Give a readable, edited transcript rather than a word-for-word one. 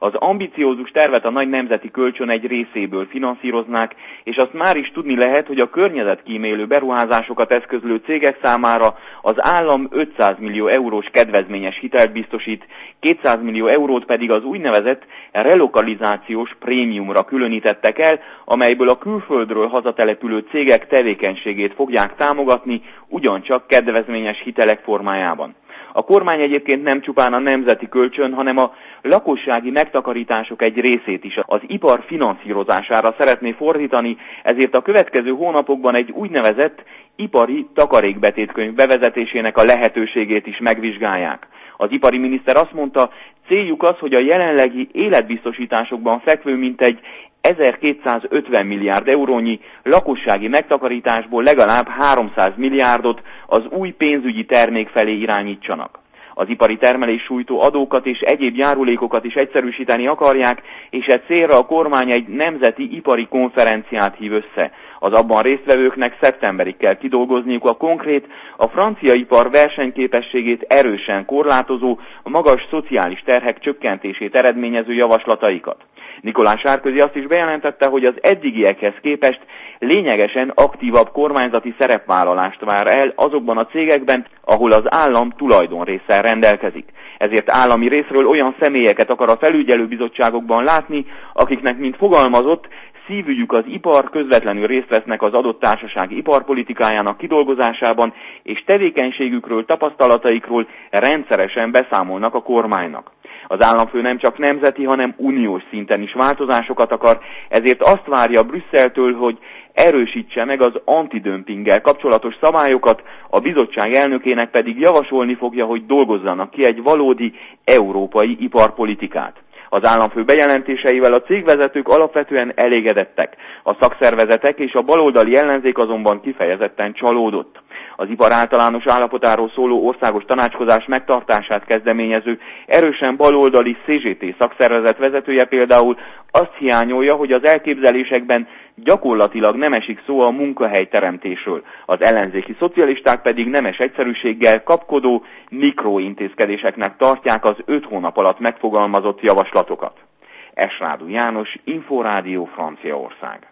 Az ambiciózus tervet a nagy nemzeti kölcsön egy részéből finanszíroznák, és azt már is tudni lehet, hogy a környezetkímélő beruházásokat eszközlő cégek számára az állam 500 millió eurós kedvezményes hitelt biztosít, 200 millió eurót pedig az úgynevezett relokalizációs prémiumra különítettek el, amelyből a külföldről hazatelepülő cégek tevékenységét fogják támogatni, ugyancsak kedvezményes hitelek formájában. A kormány egyébként nem csupán a nemzeti kölcsön, hanem a lakossági megtakarítások egy részét is az ipar finanszírozására szeretné fordítani, ezért a következő hónapokban egy úgynevezett ipari takarékbetétkönyv bevezetésének a lehetőségét is megvizsgálják. Az ipari miniszter azt mondta, céljuk az, hogy a jelenlegi életbiztosításokban fekvő mintegy 1250 milliárd eurónyi lakossági megtakarításból legalább 300 milliárdot az új pénzügyi termék felé irányítsanak. Az ipari termelés sújtó adókat és egyéb járulékokat is egyszerűsíteni akarják, és e célra a kormány egy nemzeti ipari konferenciát hív össze. Az abban résztvevőknek szeptemberig kell kidolgozniuk a konkrét, a francia ipar versenyképességét erősen korlátozó, magas szociális terhek csökkentését eredményező javaslataikat. Nikolás Sárközi azt is bejelentette, hogy az eddigiekhez képest lényegesen aktívabb kormányzati szerepvállalást vár el azokban a cégekben, ahol az állam tulajdonrésszel rendelkezik. Ezért állami részről olyan személyeket akar a felügyelőbizottságokban látni, akiknek, mint fogalmazott, szívügyük az ipar, közvetlenül részt vesznek az adott társaság iparpolitikájának kidolgozásában, és tevékenységükről, tapasztalataikról rendszeresen beszámolnak a kormánynak. Az államfő nem csak nemzeti, hanem uniós szinten is változásokat akar, ezért azt várja Brüsszeltől, hogy erősítse meg az antidömpinggel kapcsolatos szabályokat, a bizottság elnökének pedig javasolni fogja, hogy dolgozzanak ki egy valódi európai iparpolitikát. Az államfő bejelentéseivel a cégvezetők alapvetően elégedettek, a szakszervezetek és a baloldali ellenzék azonban kifejezetten csalódott. Az ipar általános állapotáról szóló országos tanácskozás megtartását kezdeményező, erősen baloldali CGT szakszervezet vezetője például azt hiányolja, hogy az elképzelésekben gyakorlatilag nem esik szó a munkahelyteremtésről, az ellenzéki szocialisták pedig nemes egyszerűséggel kapkodó mikrointézkedéseknek tartják az 5 hónap alatt megfogalmazott javaslatokat. Esrádú János, Inforádió, Franciaország.